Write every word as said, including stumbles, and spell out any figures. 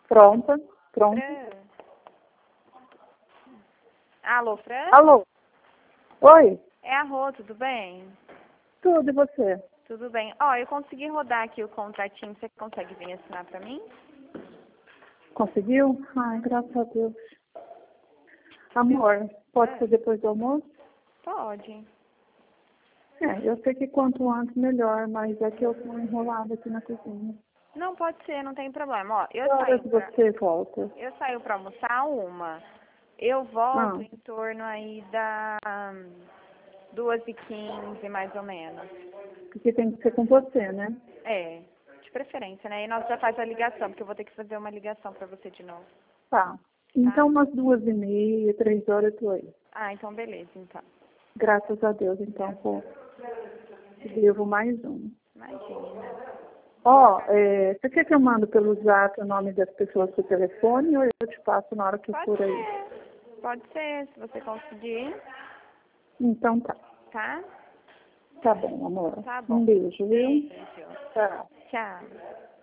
Pronta, pronta. Fran. Alô, Fran? Alô? Oi? É a Rô, tudo bem? Tudo, e você? Tudo bem. Ó, eu consegui rodar aqui o contratinho, você consegue vir assinar pra mim? Conseguiu? Ai, graças a Deus. Amor, pode É. ser depois do almoço? Pode. É, eu sei que quanto antes melhor, mas é que eu tô enrolada aqui na cozinha. Não, pode ser, não tem problema. Ó, eu Que horas saio pra, você volta? eu saio pra almoçar uma. Eu volto Ah, em torno aí da duas e quinze, mais ou menos. porque tem que ser com você, né? É, de preferência, né? E nós já faz a ligação, porque eu vou ter que fazer uma ligação pra você de novo, Tá. tá? Então, umas duas e meia, três horas eu tô aí. Ah, então beleza, então. Graças a Deus, então, pô. Devo mais um. Imagina. Ó, é, você quer que eu mando pelo zap o nome das pessoas pro telefone ou eu te passo na hora que eu Pode for aí? ser. Pode ser, se você conseguir, Então tá. tá? Tá bom, amor. Tá bom. Um beijo, viu? Beijo. Tchau. Tchau.